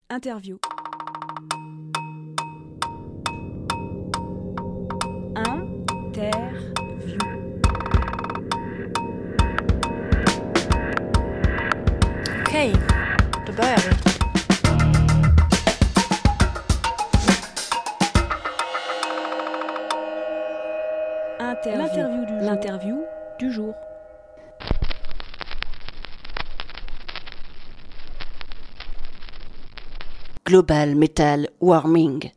Interview. Interview. Okej, då börjar vi. L'interview du jour. Global Metal Warming.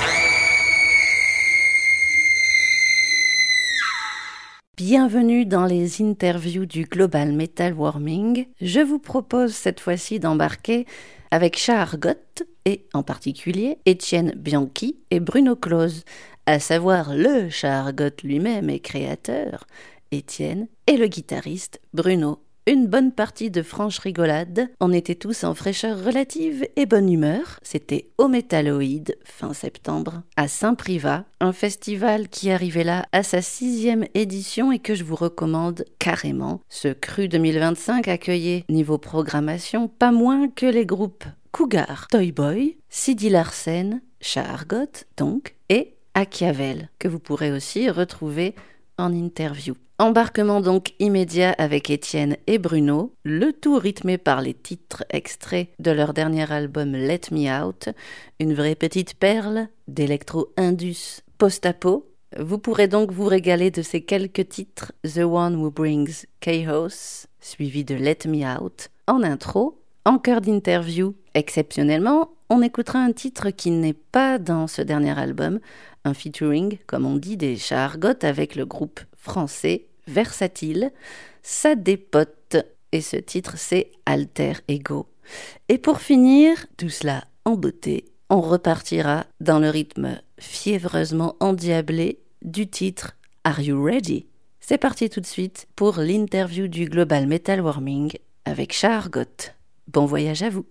Bienvenue dans les interviews du Global Metal Warming. Je vous propose cette fois-ci d'embarquer avec Shahar Goth et en particulier Étienne Bianchi et Bruno Close, à savoir le Shahar Goth lui-même et créateur, Étienne, et le guitariste Bruno. Une bonne partie de franche rigolade, on était tous en fraîcheur relative et bonne humeur. C'était au Métalloïd, fin septembre, à Saint-Privat, un festival qui arrivait là à sa 6e édition et que je vous recommande carrément. Ce cru 2025 accueillait, niveau programmation, pas moins que les groupes Cougar, Toy Boy, Sidi Larsen, Shahar Goth donc, et Achiavel, que vous pourrez aussi retrouver en interview. Embarquement donc immédiat avec Étienne et Bruno, le tout rythmé par les titres extraits de leur dernier album Let Me Out, une vraie petite perle d'électro-indus post-apo. Vous pourrez donc vous régaler de ces quelques titres, The One Who Brings Chaos, suivi de Let Me Out. En intro, en cœur d'interview, exceptionnellement, on écoutera un titre qui n'est pas dans ce dernier album, un featuring, comme on dit, des Shahar Goth avec le groupe français Versatile, ça dépote, et ce titre c'est Alter Ego. Et pour finir, tout cela en beauté, on repartira dans le rythme fiévreusement endiablé du titre Are You Ready? C'est parti tout de suite pour l'interview du Global Metal Warming avec Shahar Goth. Bon voyage à vous.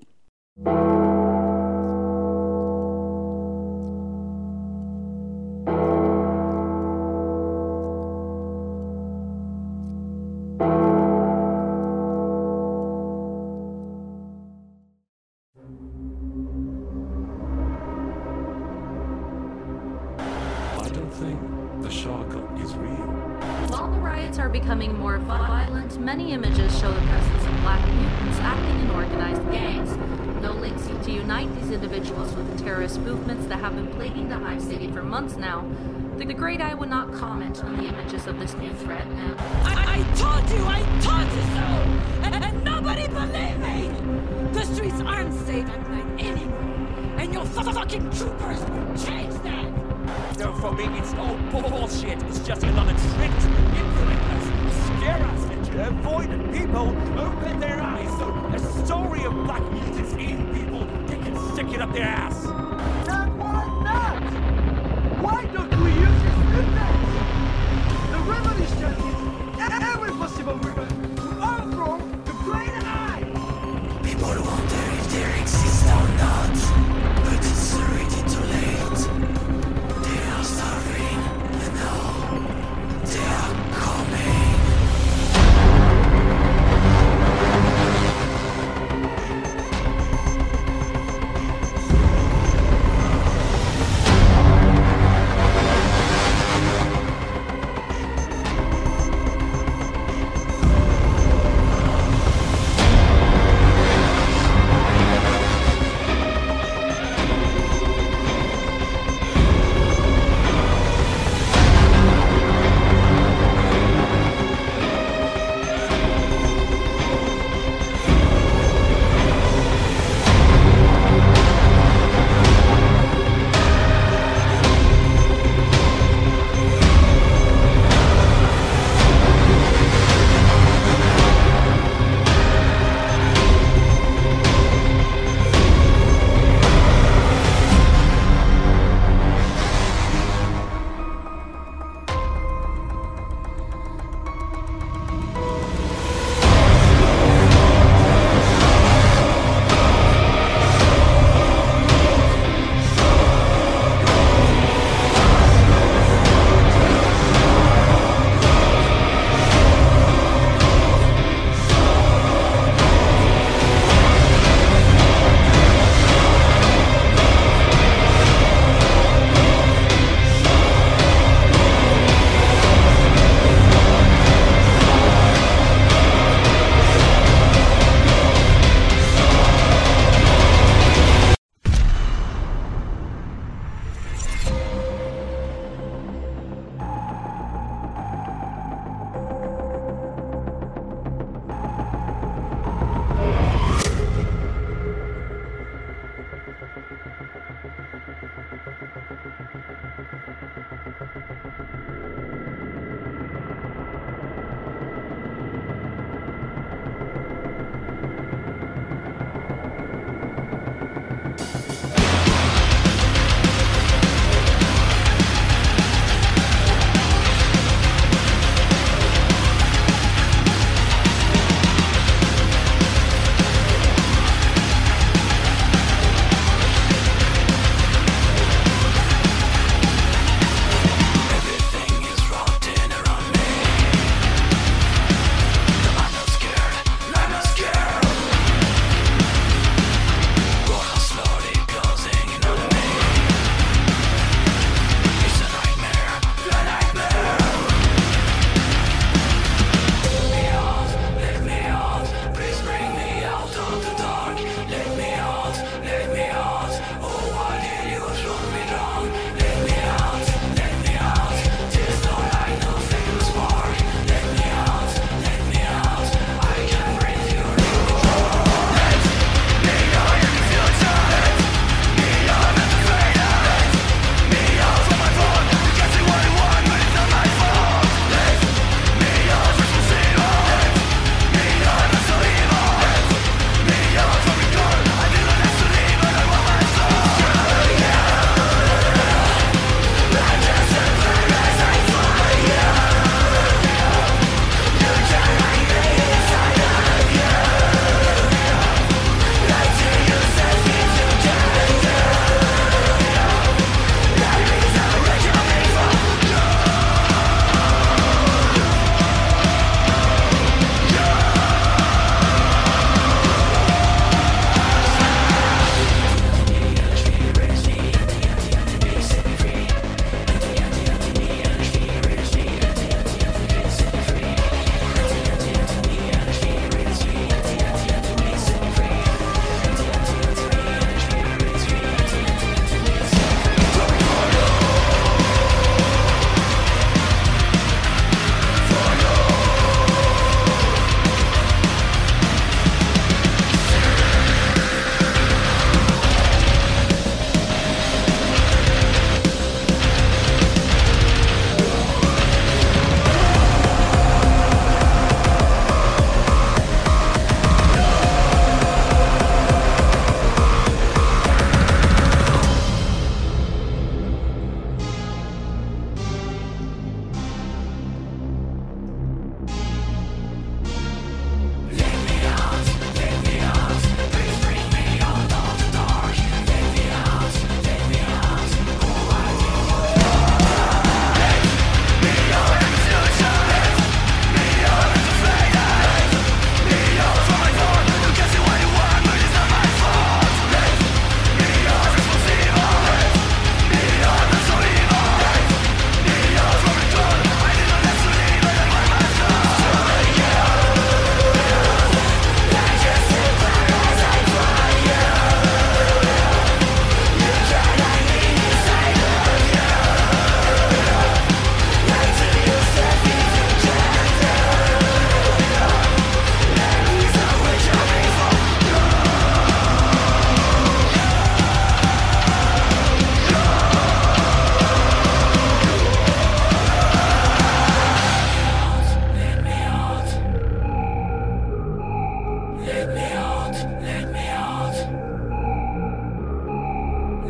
Becoming more violent, many images show the presence of black mutants acting in organized gangs. No links seem to unite these individuals with the terrorist movements that have been plaguing the Hive City for months now. The Great Eye would not comment on the images of this new threat now. I told you so! And nobody believed me! The streets aren't safe at night anymore, and your fucking troopers change that! No, for me, it's all bullshit. It's just another trick to manipulate us, scare us, and to avoid people open their eyes so a story of black mutants eating people, they can stick it up their ass. And why not? Why don't we use this movement? The revolution is every possible movement to overthrow the Great Eye. People wonder if there exists or not, but it's already too late. They are starving, and now they are coming.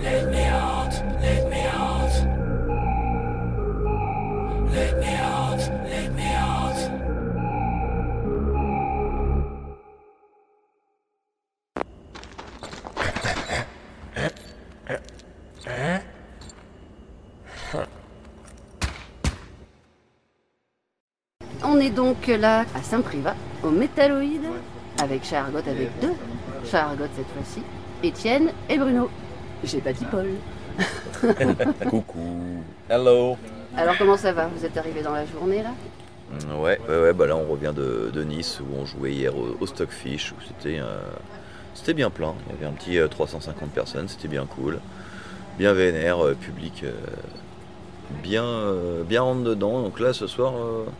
Let me out, let me out. Let me out, let me out. On est donc là à Saint-Privat, au Métalloïde, avec Chargot, avec deux Chargot cette fois-ci, Étienne et Bruno. J'ai pas dit Paul. Coucou. Hello. Alors comment ça va? Vous êtes arrivés dans la journée là? Ouais, bah là on revient de Nice où on jouait hier au Stockfish où c'était bien plein. Il y avait un petit 350 personnes, c'était bien cool, bien vénère, public bien rentre dedans. Donc là ce soir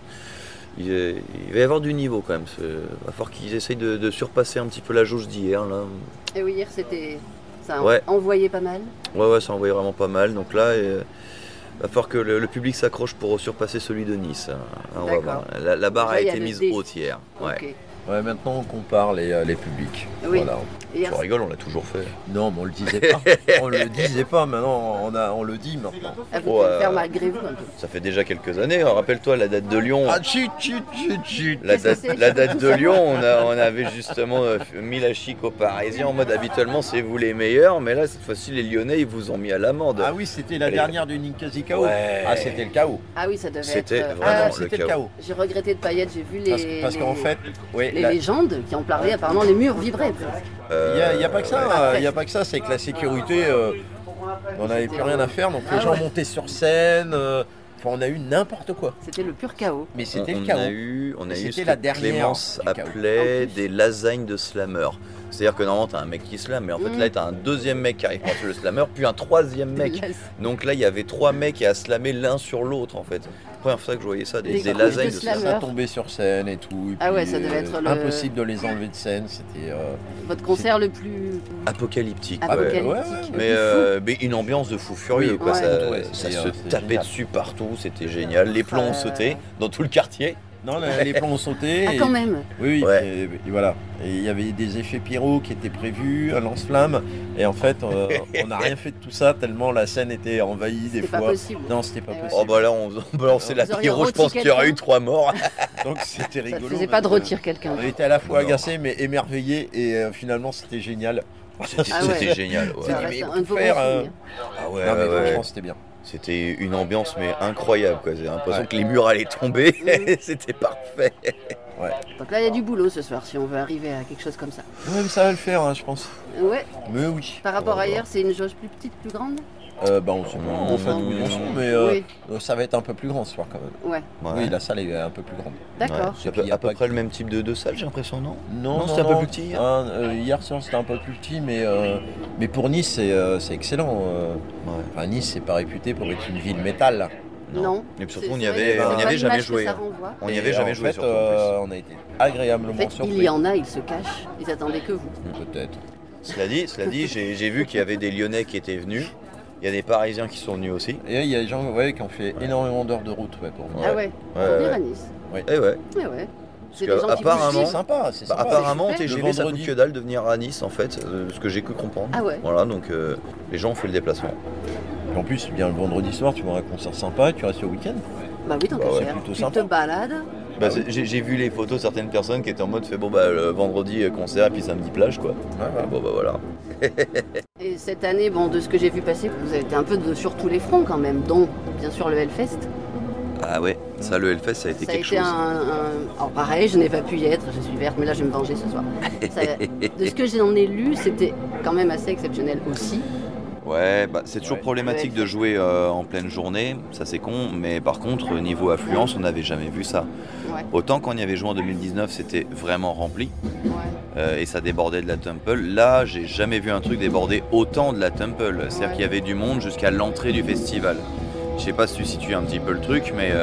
il va y avoir du niveau quand même. Il va falloir qu'ils essayent de surpasser un petit peu la jauge d'hier là. Et oui, hier ça a Ouais. envoyé pas mal. Ouais, ça envoyait vraiment pas mal. Donc là, il va falloir que le public s'accroche pour surpasser celui de Nice. On va voir. La barre Déjà, a il y a été le mise défi. haute hier. Ouais. Ok. Ouais, maintenant on compare les publics. Oui. Voilà. Hier, Tu rigoles, on l'a toujours fait. Non, mais on le disait pas. On le disait pas, maintenant on le dit maintenant. vous Oh, pouvez le faire malgré vous un peu. Ça fait déjà quelques années. Rappelle-toi la date de Lyon. Ah, chut. La Qu'est-ce que c'est date de Lyon, on avait justement mis la chic aux Parisiens en mode habituellement c'est vous les meilleurs, mais là cette fois-ci les Lyonnais ils vous ont mis à l'amende. Ah oui, c'était la Allez. dernière du Ninkasi KO. Ouais. Ah, c'était le chaos. Ah oui, ça devait C'était être... vraiment le C'était le chaos. chaos. J'ai regretté de paillettes, j'ai vu Parce qu'en fait, ouais, les légendes qui ont parlé, apparemment les murs vibraient presque. il n'y a pas que ça, ouais. il y a pas que ça, c'est que la sécurité, on n'avait plus rien à faire, donc les gens montaient sur scène, on a eu n'importe quoi. C'était le pur chaos. Mais c'était le On chaos. a eu Et ce c'était que la dernière Clémence du chaos. appelait des lasagnes de slammer. C'est-à-dire que normalement t'as un mec qui slame, mais en fait là t'as un deuxième mec qui arrive pour le slammer, puis un troisième mec. Donc là il y avait trois mecs à slammer l'un sur l'autre en fait. Première fois que je voyais ça, des Des lasagnes de couches de slammer. slammer. Ça tombait sur scène et tout. Et Ah ouais, puis, ça devait être le- impossible de les enlever de scène, c'était... Votre concert le plus Apocalyptique. apocalyptique. ouais, le Mais, plus fou. mais une ambiance de fou furieux, Oui, quoi. ouais. Ça, Ouais, ça c'est, se c'est tapait génial. dessus partout, c'était génial. Les plombs ont sauté dans tout le quartier. Non, les plans ont sauté. Ah et- quand même. Oui, Ouais. et voilà. Et il y avait des effets pyro qui étaient prévus, un lance-flamme. Et en fait, on n'a rien fait de tout ça tellement la scène était envahie des C'était pas fois. possible. Non, c'était pas Et ouais. possible. Oh bah là on balançait la Vous auriez pyro, je pense rôti qu'il y aurait eu quelqu'un 3 morts. Donc c'était Ça rigolo. ne faisait pas de parce que rôtir quelqu'un. On était à la fois Non. agacés mais émerveillés et finalement c'était génial. C'était Ah ouais. c'était génial. Ouais. Ça dit, reste mais un de vos bons faire, souvenirs. Ah ouais, non mais ouais, franchement ouais. c'était bien. C'était une ambiance mais incroyable, quoi. J'ai l'impression Ouais. que les murs allaient tomber. Mhm. C'était parfait. Donc là, il y a du boulot ce soir si on veut arriver à quelque chose comme ça. Ouais, mais ça va le faire, hein, je pense. Ouais. Mais oui. Par rapport On va à hier, c'est une jauge plus petite, plus grande? Bah on sait pas en fait où ils en sont, mais Oui. ça va être un peu plus grand ce soir quand même. Ouais. Oui, la salle est un peu plus grande. D'accord. C'est Et puis, il y a à peu pas près que- le même type de salle, j'ai l'impression, non? Non, c'était un peu plus petit hier. Hier soir c'était un peu plus petit, mais pour Nice c'est excellent. Ouais. Enfin, Nice c'est pas réputé pour être une ville métal. Non. Et puis surtout, C'est- on n'y c'est vrai avait, que on c'est n'y pas avait jamais l'image que joué. ça hein. renvoie. On n'y Et avait jamais en joué fait, surtout. en on a été agréablement En fait, surpris. il y en a, ils se cachent. Ils attendaient que vous. Peut-être. plus. Cela dit, j'ai vu qu'il y avait des Lyonnais qui étaient venus. Il y a des Parisiens qui sont venus aussi. Et il y a des gens qui ont fait énormément d'heures de route pour venir. Ah ouais. Pour Ouais, venir ouais. à Nice. Et ouais. Ouais, ouais. C'est que des gens qui apparemment- vous C'est suivent. sympa, c'est Bah, sympa. apparemment, super. TGV, Le ça coûte vendredi. que dalle de venir à Nice en fait, ce que j'ai cru comprendre. Ah ouais. Voilà, donc les gens ont fait le déplacement. Et en plus, bien le vendredi soir, tu vois un concert sympa et tu restes au week-end. Bah oui, tant Bah qu'à ouais, faire. plutôt Tu sympa. te balades. Bah, j'ai vu les photos de certaines personnes qui étaient en mode fait bon bah le vendredi concert et puis samedi plage quoi. Ouais. Bon bah voilà. Et cette année, bon, de ce que j'ai vu passer, vous avez été un peu sur tous les fronts quand même, dont bien sûr le Hellfest. Ah ouais, ça le Hellfest ça a été Ça a quelque été chose. Alors pareil, je n'ai pas pu y être, je suis verte, mais là je vais me venger ce soir. De ce que j'en ai lu, c'était quand même assez exceptionnel aussi. Ouais, bah, c'est toujours Ouais. problématique de jouer en pleine journée, ça c'est con, mais par contre niveau affluence on n'avait jamais vu ça. Ouais, Autant quand on y avait joué en 2019 c'était vraiment rempli ouais. et ça débordait de la Temple. Là j'ai jamais vu un truc déborder autant de la Temple, c'est-à-dire Ouais. qu'il y avait du monde jusqu'à l'entrée du festival. Je sais pas si tu situes un petit peu le truc, mais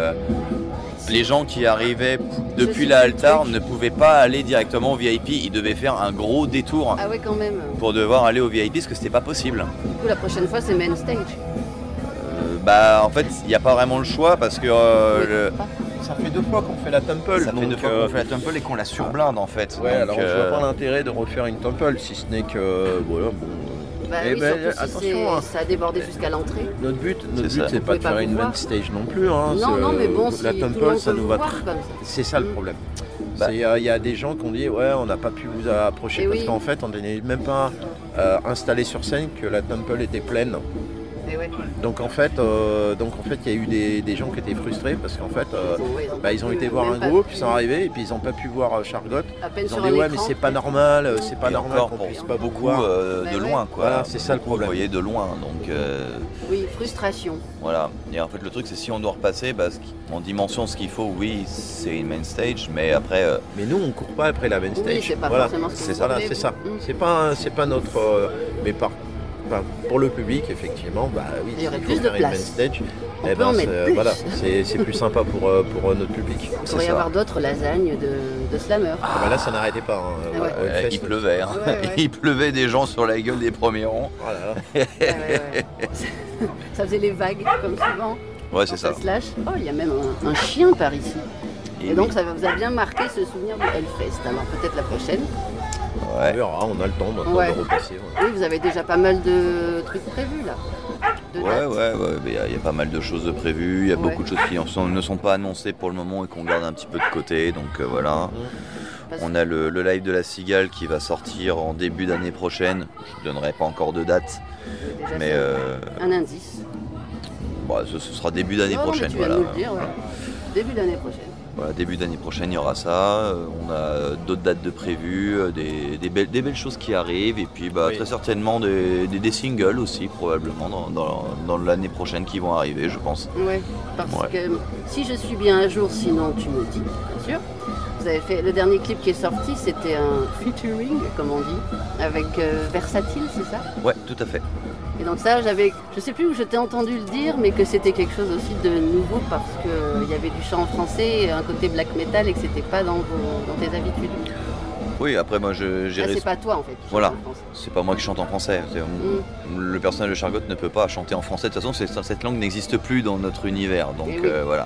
les gens qui arrivaient depuis Je la situe le Altar truc. ne pouvaient pas aller directement au VIP, ils devaient faire un gros détour Ah ouais, quand même. pour devoir aller au VIP parce que c'était pas possible. Du coup, la prochaine fois, c'est main stage. Bah en fait il n'y a pas vraiment le choix parce que Oui, pas. Ça fait 2 fois qu'on fait la Temple. ça fait donc, 2 fois qu'on fait la Temple et qu'on la surblinde en fait. Ouais, Donc, alors je vois pas l'intérêt de refaire une Temple si ce n'est que voilà, bon, Bah Eh oui, ben, surtout si attention, hein. ça a débordé jusqu'à l'entrée. Notre but, ça. c'est pas de Vous faire pouvez une pas main vous stage non plus. Hein. Non, mais bon, la si tout le Temple, monde ça peut nous vous va. voir comme ça. C'est ça le problème. Il y a des gens qui ont dit ouais, on n'a pas pu vous approcher Eh parce oui. qu'en fait, on n'est même pas installé sur scène que la Temple était pleine. Et ouais. Donc en fait, il y a eu des gens qui étaient frustrés parce qu'en fait, ils ont été voir même un pas groupe, pu- ils sont arrivés et puis ils n'ont pas pu voir Chargotte. À peine Ils ont sur dit un ouais, mais écran. c'est pas normal, c'est pas Et normal encore qu'on pour puisse pas beaucoup voir. de Bah ouais. loin, quoi. Voilà, c'est ça le Beaucoup problème. voyaient de loin, donc Oui, frustration. voilà. Et en fait, le truc, c'est si on doit repasser, en dimension, ce qu'il faut, oui, c'est une main stage, mais après, Mais nous, on court pas après la main stage. Oui, c'est pas voilà, forcément ce que c'est vous ça. voulez. C'est ça. Mm. C'est pas notre. Mais pour le public, effectivement, bah oui, Il y aurait s'il plus faut de faire une main place. stage. On peut en mettre plus. Voilà, c'est plus sympa pour notre public. Il pourrait y avoir d'autres lasagnes de slammer. Ah bah là, ça n'arrêtait pas. Hein. Ah ouais. Voilà, il pleuvait. Hein. Ouais, ouais. Il pleuvait des gens sur la gueule des premiers rangs. Voilà. Ouais. Ça faisait les vagues, comme souvent. Ouais, c'est ça. Slash. Oh, il y a même un chien par ici. Et oui. donc, ça vous a bien marqué ce souvenir du Hellfest. Alors, peut-être la prochaine. On Ouais. verra, on a le temps maintenant Ouais. de repasser. Ouais. Oui, vous avez déjà pas mal de trucs prévus, là. De Ouais, dates. mais il y a pas mal de choses de prévues, il y a Ouais. beaucoup de choses qui ne sont pas annoncées pour le moment et qu'on garde un petit peu de côté, donc voilà. Parce- On a le live de la Cigale qui va sortir en début d'année prochaine, je ne donnerai pas encore de date, Déjà, mais c'est un indice. ce sera début d'année Non, mais prochaine. tu viens de Voilà. nous le dire, ouais. Début d'année prochaine. Voilà, début d'année prochaine, il y aura ça. On a d'autres dates de prévues, des belles choses qui arrivent, et puis Oui. très certainement des singles aussi, probablement, dans l'année prochaine qui vont arriver, je pense. Ouais, parce Ouais. que si je suis bien à jour, sinon tu me dis, bien sûr. Vous avez fait le dernier clip qui est sorti, c'était un featuring, comme on dit, avec Versatile, c'est ça? Ouais, tout à fait. Et donc ça, je sais plus où je t'ai entendu le dire, mais que c'était quelque chose aussi de nouveau parce qu'il y avait du chant en français, un côté black metal et que c'était pas dans tes habitudes. Oui, après moi j'ai Là, c'est pas toi en fait. qui chante Voilà. en français. C'est pas moi qui chante en français. Le personnage de Chargotte ne peut pas chanter en français. De toute façon, cette langue n'existe plus dans notre univers. Donc Eh oui. voilà.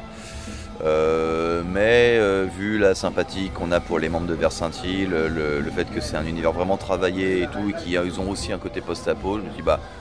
Mais vu la sympathie qu'on a pour les membres de Versatile, le fait que c'est un univers vraiment travaillé et tout, et qu'ils ont aussi un côté post-apo, je me dis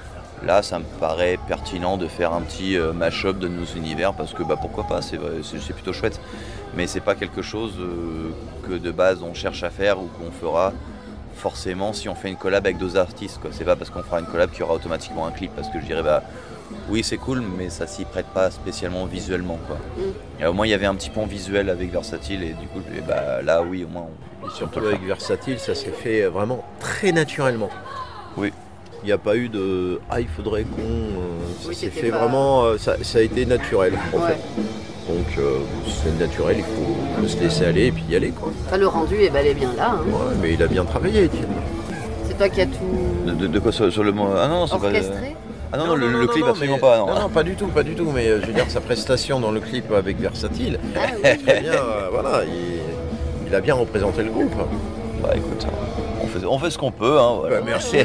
là ça me paraît pertinent de faire un petit mash-up de nos univers parce que pourquoi pas, c'est plutôt chouette. Mais c'est pas quelque chose que de base on cherche à faire ou qu'on fera forcément si on fait une collab avec d'autres artistes, quoi. C'est pas parce qu'on fera une collab qu'il y aura automatiquement un clip, parce que je dirais oui c'est cool mais ça s'y prête pas spécialement visuellement, quoi. Et au moins il y avait un petit pont visuel avec Versatile et du coup là oui au moins Et surtout avec Versatile, ça s'est fait vraiment très naturellement. Oui. Il n'y a pas eu de il faudrait qu'on. Ça Oui, s'est c'était fait pas- vraiment. Ça a été naturel en Ouais. fait. Donc c'est naturel, il faut se laisser aller et puis y aller, quoi. Enfin, le rendu est bel et bien là. Hein. Ouais, mais il a bien travaillé, Étienne. C'est toi qui as tout de quoi sur le mot. Ah non, c'est pas. orchestré. Ah non, le clip absolument mais- pas. Non. Non, pas du tout. Mais je veux dire, sa prestation dans le clip avec Versatile, Ah oui. très bien, voilà, il a bien représenté le groupe. Bah écoute, on fait ce qu'on peut. Hein, voilà.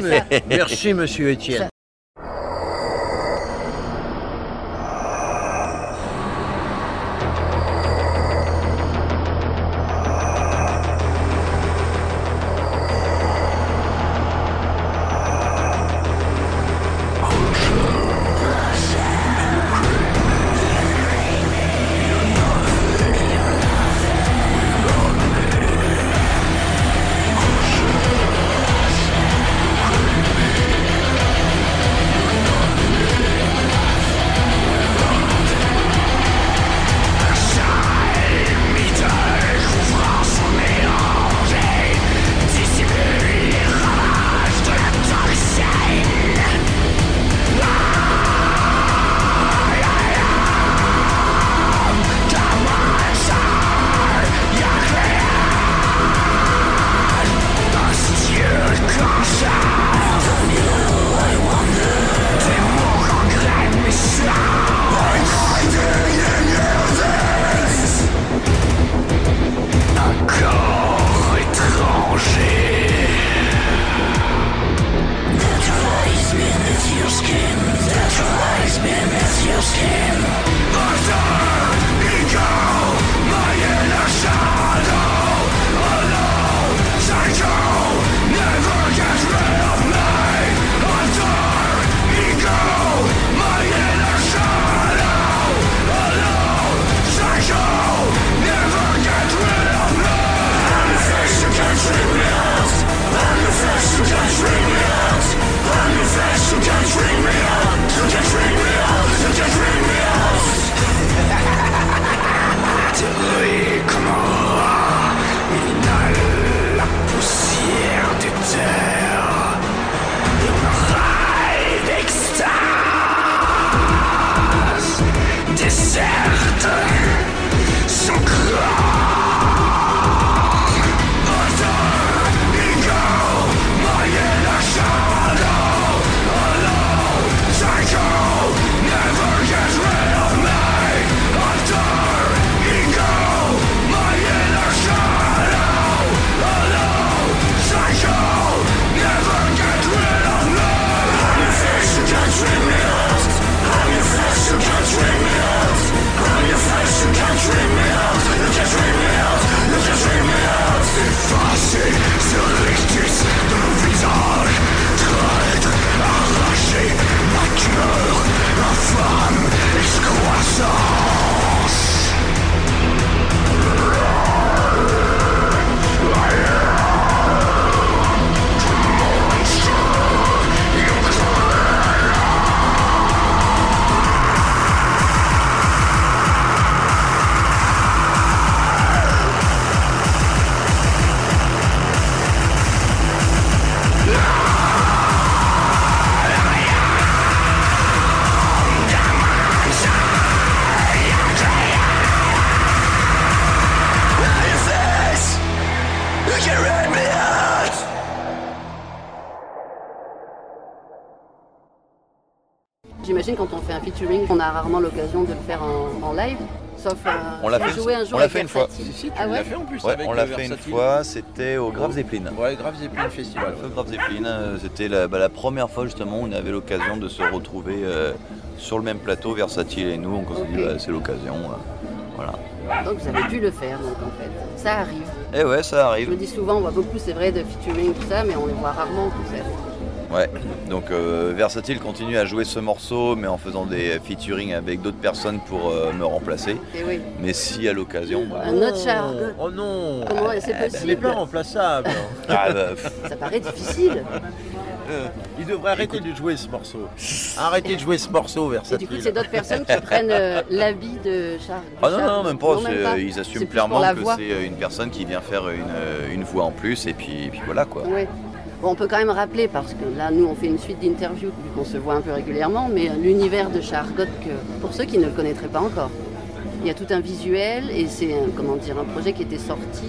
Merci, monsieur Étienne. Never get rid of me. I J'imagine quand on fait un featuring, on a rarement l'occasion de le faire en live. Sauf on l'a jouer un jour on l'a avec fait une fois. Versatile. Si, tu Ah ouais l'as fait en plus Ouais, avec on l'a fait une Versatile. fois, c'était au Grave Zeppelin. Ouais, Grave Zeppelin Festival. Le Grave Zeppelin, c'était la première fois justement où on avait l'occasion de se retrouver sur le même plateau, Versatile et nous. Donc on s'est dit, c'est l'occasion. Voilà. Donc vous avez pu le faire, donc en fait. Ça arrive. Et ouais, ça Je arrive. me dis souvent, on voit beaucoup, c'est vrai, de featuring, tout ça, mais on les voit rarement en concert. Ouais, donc Versatile continue à jouer ce morceau, mais en faisant des featuring avec d'autres personnes pour me remplacer. Et oui. Mais si à l'occasion, Un autre Chargot. Oh non. Comment c'est Elle n'est possible? pas remplaçable. Ah, Ça paraît difficile. Il devrait arrêter de jouer ce morceau. Arrêtez de jouer ce morceau, Et Versatile. du coup, c'est d'autres personnes qui prennent l'habit de Charles. Ah non, même pas. Non, même pas. Ils C'est assument plus clairement pour la que voix. c'est une personne qui vient faire une voix en plus et puis voilà quoi. Ouais. Bon, on peut quand même rappeler, parce que là, nous, on fait une suite d'interviews, vu qu'on se voit un peu régulièrement, mais l'univers de Chargot, pour ceux qui ne le connaîtraient pas encore, il y a tout un visuel et c'est un projet qui était sorti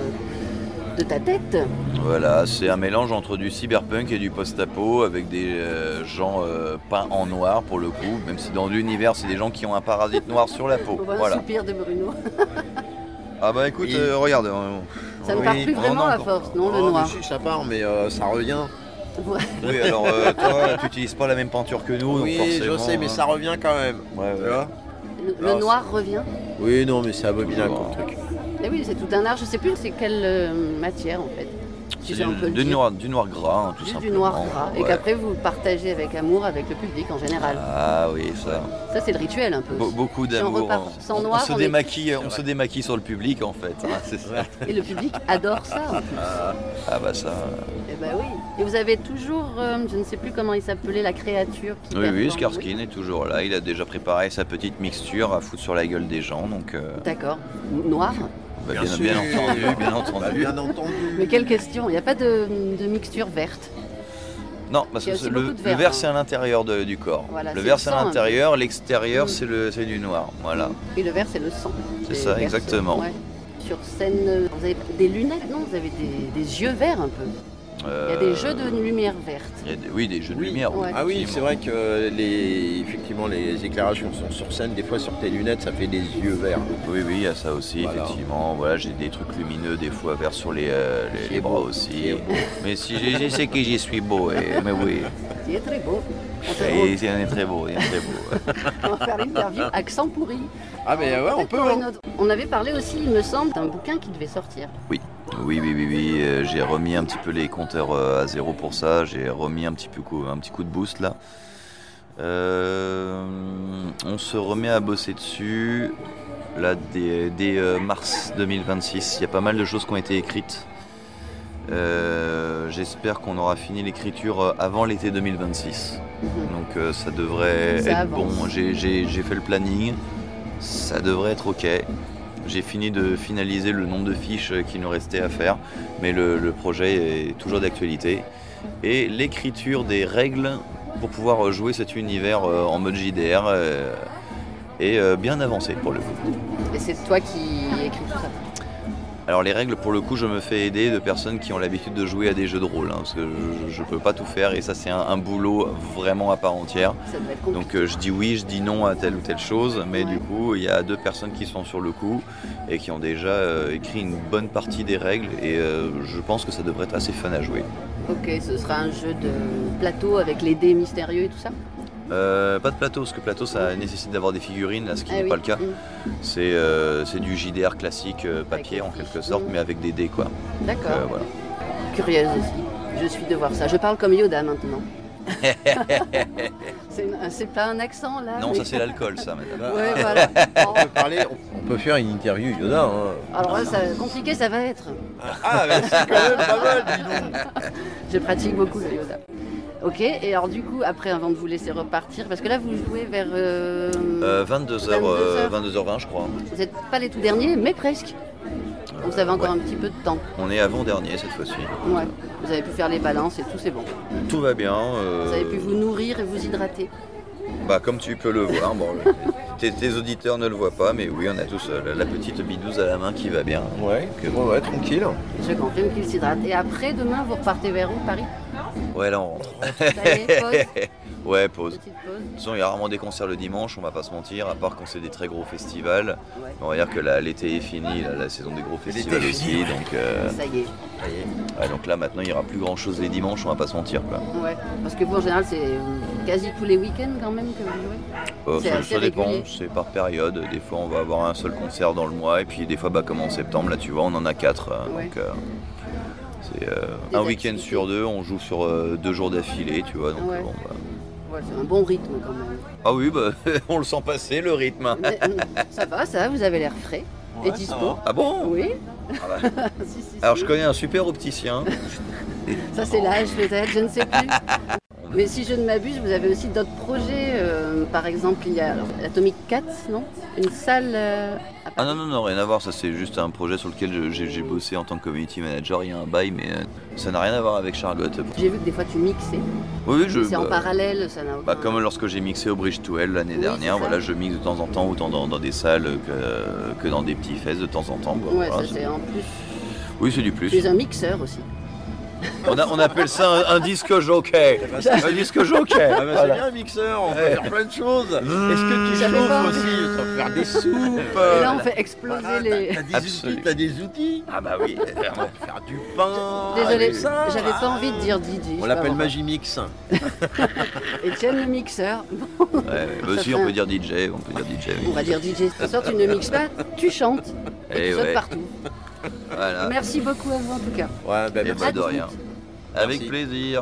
de ta tête. Voilà, c'est un mélange entre du cyberpunk et du post-apo avec des gens peints en noir pour le coup, même si dans l'univers c'est des gens qui ont un parasite noir sur la peau. On voit un Voilà. soupir de Bruno. Ah bah écoute, Oui. Regarde. Ça ne part plus vraiment à force, non, le noir. Si, ça part, mais ça revient. Ouais. Oui, alors toi, tu n'utilises pas la même peinture que nous, donc Oui, forcément. je sais, mais ça revient quand même. Ouais, Tu ouais. vois Le Alors, noir revient. Oui, non, mais c'est abominable comme truc. Et oui, c'est tout un art. Je sais plus c'est quelle matière en fait. Si C'est on peut le du dire. noir gras, hein, tout Juste simplement. du noir gras. Et Ouais. qu'après vous partagez avec amour avec le public en général. Ah oui, ça. Ça c'est le rituel un peu. Beaucoup Si on d'amour. repart sans noir, on on est- se démaquille sur le public en fait. hein, c'est ça. Et le public adore ça en plus. Ah bah ça. Eh ben oui. Et vous avez toujours, je ne sais plus comment il s'appelait, la créature qui Oui, performe, Skarskin est toujours là. Il a déjà préparé sa petite mixture à foutre sur la gueule des gens. Donc, D'accord. Noir. bah, Bien bien, sûr. bien entendu, bien entendu. Bah, bien entendu. Mais quelle question. Il n'y a pas de mixture verte. Non, parce Il y a que aussi le beaucoup de vert, vert hein. c'est à l'intérieur du corps. Voilà, le c'est vert le c'est sang, à un l'intérieur, l'extérieur Mm. c'est du noir. Voilà. Et le vert c'est le sang. C'est Les ça, verts, exactement. ouais. Sur scène, vous avez des lunettes, non? Vous avez des yeux verts un peu. Il y a des jeux de lumière verte. Oui, des jeux de Oui. lumière. Ouais. Ah oui, effectivement. c'est vrai que effectivement, les éclairages sont sur scène. Des fois, sur tes lunettes, ça fait des yeux verts. Oui, il y a ça aussi, Voilà. effectivement. Voilà, j'ai des trucs lumineux, des fois verts sur les C'est bras beau, aussi. c'est beau. Mais si je sais que j'y suis beau, mais oui. Il est très beau. Et c'est un très beau, il est très beau. On va faire l'interview accent pourri. Ah, mais ouais, on Peut-être peut. pour hein. une autre. On avait parlé aussi, il me semble, d'un bouquin qui devait sortir. Oui. J'ai remis un petit peu les compteurs à zéro pour ça. J'ai remis un petit coup de boost là. On se remet à bosser dessus. Là, dès mars 2026, il y a pas mal de choses qui ont été écrites. J'espère qu'on aura fini l'écriture avant l'été 2026. Donc ça devrait Ça être avance. bon. J'ai fait le planning. Ça devrait être ok. J'ai fini de finaliser le nombre de fiches qu'il nous restait à faire, mais le projet est toujours d'actualité. Et l'écriture des règles pour pouvoir jouer cet univers en mode JDR est bien avancé pour le coup. Et c'est toi qui écris tout ça. Alors les règles, pour le coup, je me fais aider de personnes qui ont l'habitude de jouer à des jeux de rôle, hein, parce que je peux pas tout faire et ça c'est un boulot vraiment à part entière. Ça doit être compliqué. Donc je dis oui, je dis non à telle ou telle chose, mais du coup il y a 2 personnes qui sont sur le coup et qui ont déjà écrit une bonne partie des règles et je pense que ça devrait être assez fun à jouer. Ok, ce sera un jeu de plateau avec les dés mystérieux et tout ça. Pas de plateau, parce que plateau ça nécessite d'avoir des figurines, là, ce qui Ah n'est oui. pas le cas. Mm. C'est du JDR classique papier Avec en les quelque fiches. sorte, Mm. mais avec des dés quoi. D'accord. Voilà. Curieuse aussi. Je suis de voir ça. Je parle comme Yoda maintenant. C'est pas un accent là. Non, mais- ça c'est l'alcool ça madame. Ouais, voilà. On peut parler, on peut faire une interview Yoda. Hein. Alors là, compliqué ça va être. Ah, mais c'est quand même pas mal, dis donc. Je pratique beaucoup le Yoda. Ok, et alors du coup, après, avant de vous laisser repartir, parce que là, vous jouez vers... 22h20 je crois. Vous n'êtes pas les tout derniers, mais presque. Donc vous avez encore un petit peu de temps. On est avant-dernier cette fois-ci. Ouais. Vous avez pu faire les balances et tout, c'est bon. Tout va bien. Vous avez pu vous nourrir et vous hydrater. Bah, comme tu peux le voir, bon, tes auditeurs ne le voient pas, mais oui, on a tous la petite bidouze à la main qui va bien. Ouais, tranquille. Je confirme qu'il s'hydrate. Et après, demain, vous repartez vers où, Paris? Ouais, là on rentre. Ça y est, pause. Ouais, pause. Petite pause. De toute façon, il y a rarement des concerts le dimanche, on va pas se mentir, à part quand c'est des très gros festivals. Ouais. On va dire que l'été est fini, là, la saison des gros festivals est aussi. fini, ouais. Donc, Ça y est. ouais, donc là, maintenant, il n'y aura plus grand chose les dimanches, on va pas se mentir. Quoi. Ouais. Parce que vous, en général, c'est quasi tous les week-ends quand même que vous jouez. C'est assez Ça dépend, régulier. c'est par période. Des fois, on va avoir un seul concert dans le mois, et puis des fois, comme en septembre, là, tu vois, on en a 4. Ouais. Donc, c'est Des un week-end activités. sur 2, on joue sur 2 jours d'affilée, tu vois. Donc, Ouais. bon, bah. Ouais, c'est un bon rythme quand même. Ah oui, bah, on le sent passer, le rythme. Mais, ça va, vous avez l'air frais et dispo. Ah bon? Oui. Ah bah. Si, si, Alors, si. je connais un super opticien. Ça c'est l'âge peut-être, je ne sais plus. Mais si je ne m'abuse, vous avez aussi d'autres projets. Par exemple, il y a l'Atomic Cats, non? Une salle à Ah Paris. non, rien à voir, ça c'est juste un projet sur lequel j'ai bossé en tant que community manager, il y a un bail, mais ça n'a rien à voir avec Chargotte. J'ai vu que des fois tu mixais. Oui, C'est en parallèle, ça n'a aucun... comme lorsque j'ai mixé au Bridge to Hell l'année Oui, dernière, c'est ça. voilà, je mixe de temps en temps, autant dans des salles que dans des petits fests de temps en temps. Bah, Ouais, voilà, ça c'est en plus. Oui, c'est du plus. Tu es un mixeur aussi. On appelle ça un disque jockey. Un disque jockey. Ah bah, c'est bien un mixeur, on peut faire plein de choses. Est-ce que tu J'avais pas chauffes envie. aussi? Ça peut faire des soupes. Et là on fait exploser Voilà, les... T'as des outils. Ah bah oui. On peut faire du pain. Désolée, avec ça. j'avais pas envie de dire DJ. je sais On pas l'appelle pourquoi. Magimix. Étienne le mixeur. Ouais, bah aussi on peut dire DJ, on peut dire DJ. On va dire DJ. De toute façon, tu ne mixes pas, tu chantes. Et Eh tu sautes ouais. partout. Voilà. Merci beaucoup à vous en tout cas. Ouais, bah Eh merci. ben, de rien. Avec Merci. plaisir.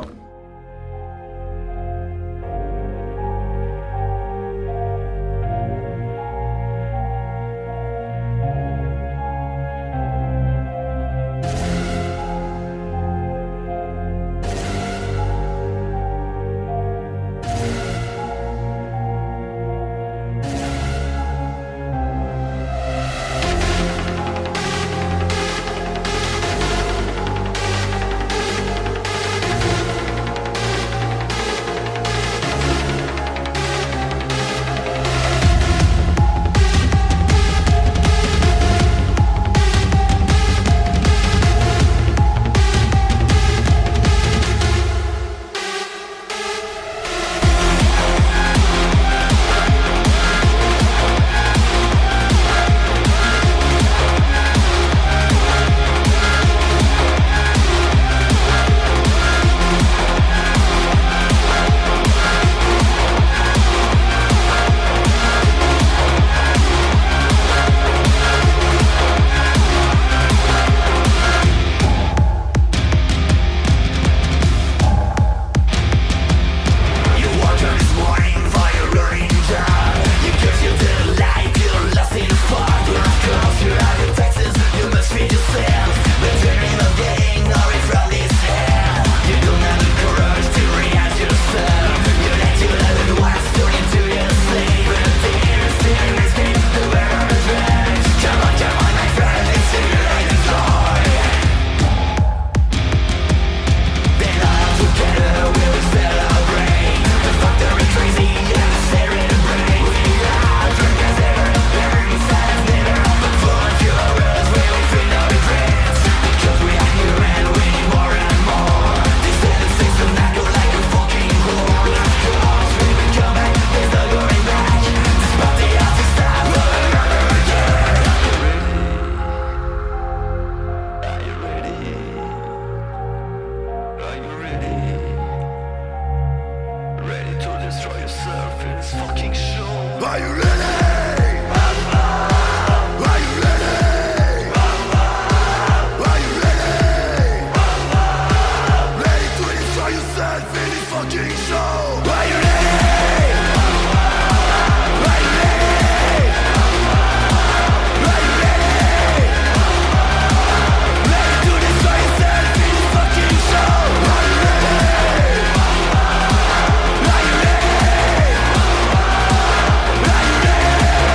Are you ready?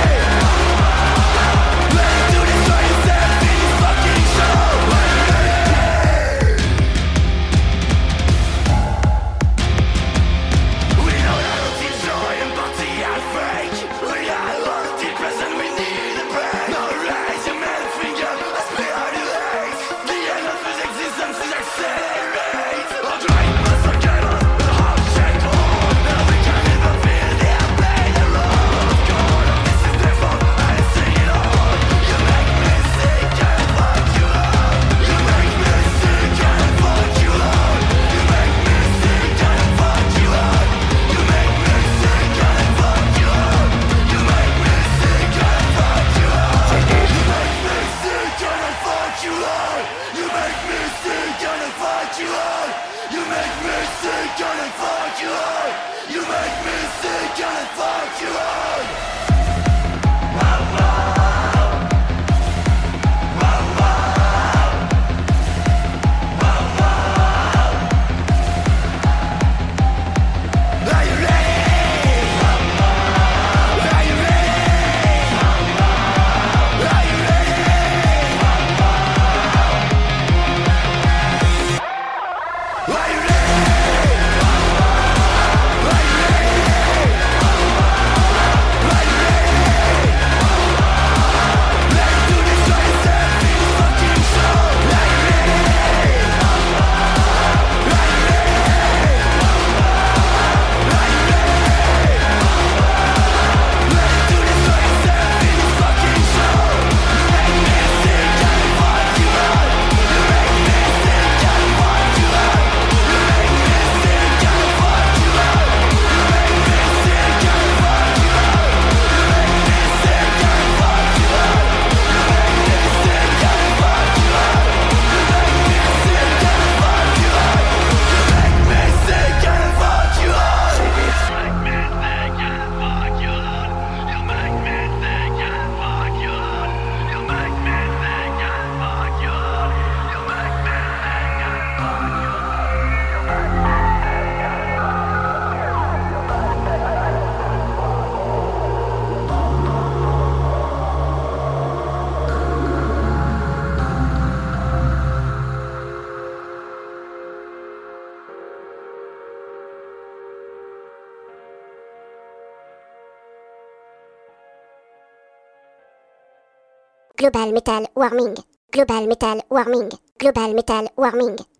Global Metal Warming. Global Metal Warming. Global Metal Warming.